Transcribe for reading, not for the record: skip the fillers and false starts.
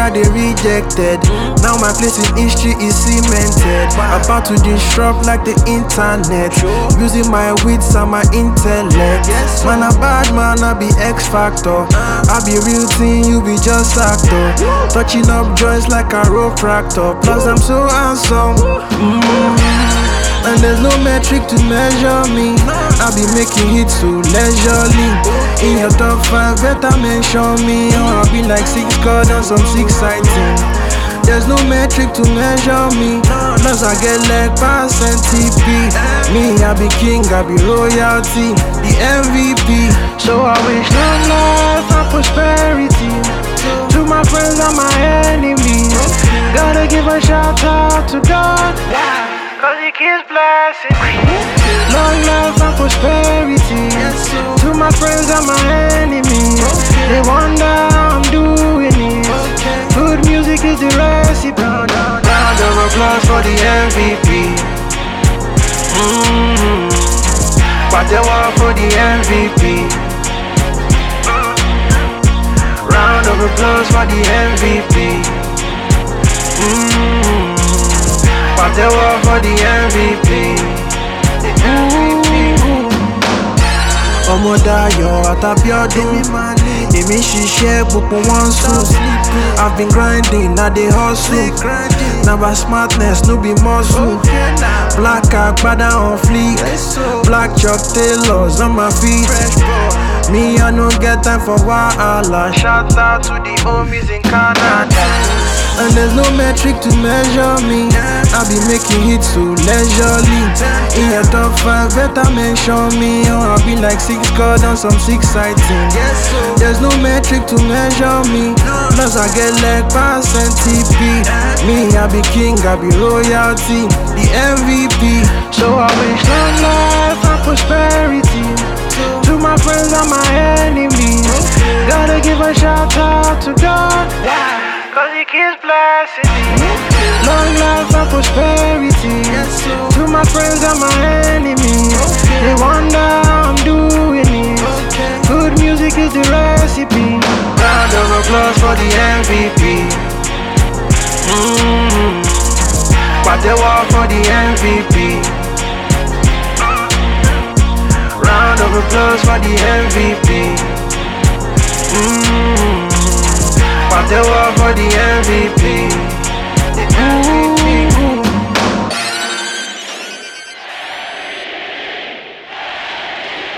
I they rejected. Now my place in history is cemented. About to disrupt like the internet. Using my wits and my intellect. Man a bad man, I be X Factor. I be real thing, you be just actor. Touching up joints like a chiropractor. Plus I'm so handsome. And there's no metric to measure me. I be making hits so leisurely. In your top 5, better mention me. Or I be like 6 God on some 6 sighting. There's no metric to measure me. Plus I get leg pass and TP. Me, I be king, I be royalty, the MVP. So I wish long life and prosperity to my friends and my enemies. Gotta give a shout out to God, cause he keeps blessing me. Long life and prosperity to my friends and my enemies. They wonder how I'm doing it. Good music is the recipe. Round of applause for the MVP. Patewa for the MVP. Round of applause for the MVP. Patewa for the MVP. The MVP. Ọmọ Dayọ̀ Àtàbíọ́dún. Èmi ṣiṣẹ́ gbogbo wọn sùn. I've been grinding, now they hustle. Now by smartness, no be muscle. Black agbada on fleek. Black Chuck Taylors on my feet. Me, I no get time for wahala. Shout out to the homies in Canada. And there's no metric to measure me. I be making hits so leisurely. In your top 5, better mention me. Or I be like 6 God on some 6 sighting. There's no metric to measure me. Plus I get leg pass and TP. Me, I be king, I be royalty, the MVP. So I wish long life and prosperity to my friends and my enemies. Gotta give a shout out to God, cause he keeps blessing me. Long life and prosperity to my friends and my enemies. They wonder how I'm doing it. Good music is the recipe. Round of applause for the MVP. Patewa for the MVP. Round of applause for the MVP. Patewa for the MVP.